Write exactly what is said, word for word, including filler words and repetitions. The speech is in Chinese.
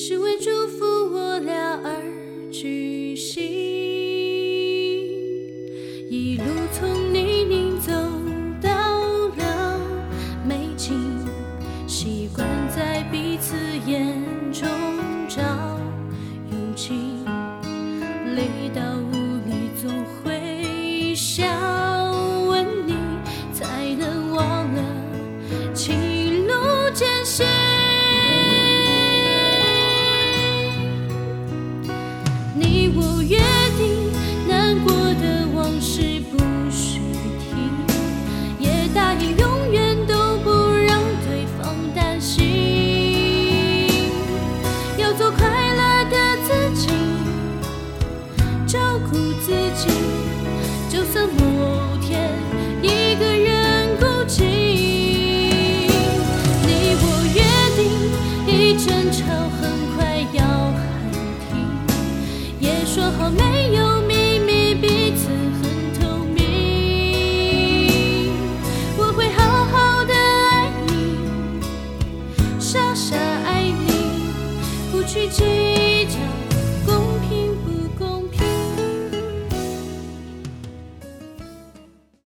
是为祝福我俩而举行。一路从泥泞走到了美景，习惯在彼此眼中找勇气，累到无力总会想问你，才能忘了情路艰辛。你我约定，难过的往事不许提，也答应永远都不让对方担心，要做快乐的自己，照顾自己，就算某天一个人孤寂。你我约定，一争吵很快要喊停，也说好没有秘密，彼此很透明。我会好好的爱你，傻傻爱你，不去记